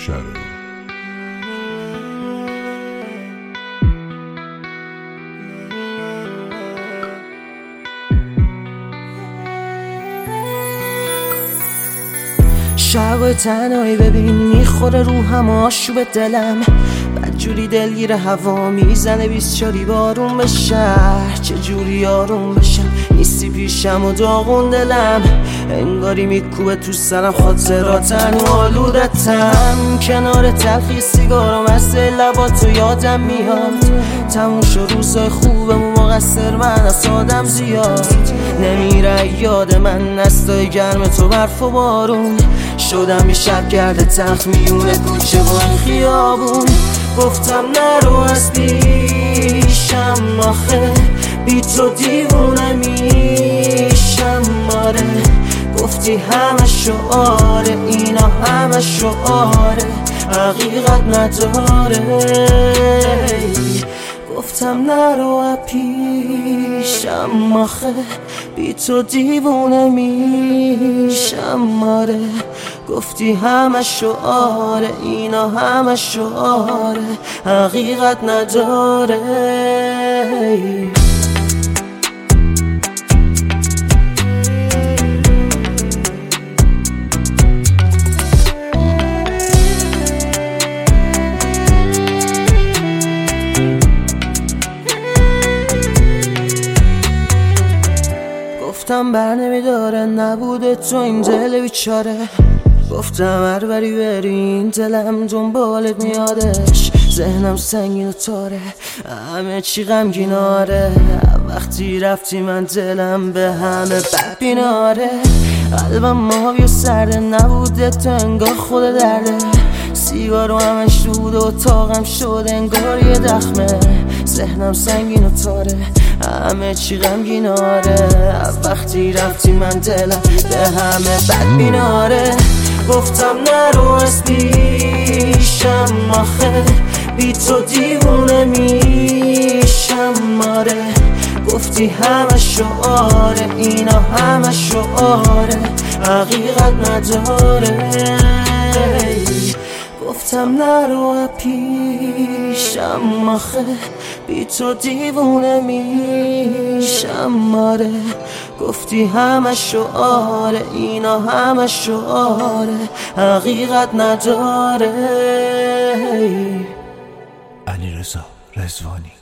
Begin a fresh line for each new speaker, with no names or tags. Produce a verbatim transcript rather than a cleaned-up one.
شره.
شب تنهایی ببین میخوره روحم آشوب دلم، بدجوری دلگیر هوا میزنه بیسچاری بارون به شهر، چجوری آروم بشم نیستی پیشم و داغون دلم، انگاری میکوبه تو سرم خاطراتن و آلودتم، کنار تلخی سیگارم از لباتو یادم میاد، تموم شد روزای خوبم و مقصر من از آدم زیاد، نمیره یاد من نستای گرم تو برف و بارون، شدم یه شب گرد تخت میونه کوچه و این خیابون، گفتم نرو از پیشم آخه بی تو دیوونه میشم، آره گفتی همه شعاره اینا همه شعاره حقیقت نداره، گفتم نرو پیشم آخه بی تو دیوونه میشم، آره گفتی همه شعاره اینا همه شعاره حقیقت نداره. گفتم بر نمیداره نبوده تو این دل بیچاره، گفتم هر بری بری این دلم دنبالت میادش، ذهنم سنگین و تاره همه چی غمگیناره، وقتی رفتی من دلم به همه بد بیناره، قلبم ماهی و سرده نبوده تو انگار خود درده، سیگارو همش دود و اتاقم شد انگار یه دخمه، ذهنم سنگین و تاره همه چی غمگیناره، وقتی رفتی من دلم به همه بد بیناره، گفتم نرو از پیشم آخه بی تو دیوونه میشم، آره گفتی همه شعاره اینا همه شعاره حقیقت نداره، گفتم نرو پیشم آخه بی تو دیوونه میشم، آره گفتی همه شعاره اینا همه شعاره حقیقت نداره.
علیرضا رضوانی.